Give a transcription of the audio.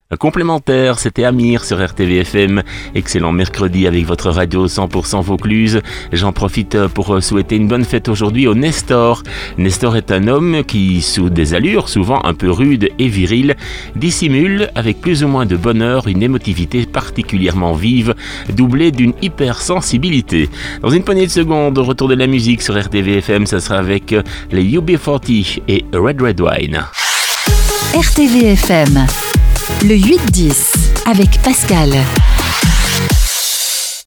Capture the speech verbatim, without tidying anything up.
Complémentaire, c'était Amir sur R T V F M. Excellent mercredi avec votre radio cent pour cent Vaucluse. J'en profite pour souhaiter une bonne fête aujourd'hui au Nestor. Nestor est un homme qui, sous des allures souvent un peu rudes et viriles, dissimule avec plus ou moins de bonheur une émotivité particulièrement vive, doublée d'une hypersensibilité. Dans une poignée de secondes, au retour de la musique sur R T V F M, ça sera avec les U B quarante et Red Red Wine. R T V F M, le huit dix avec Pascal.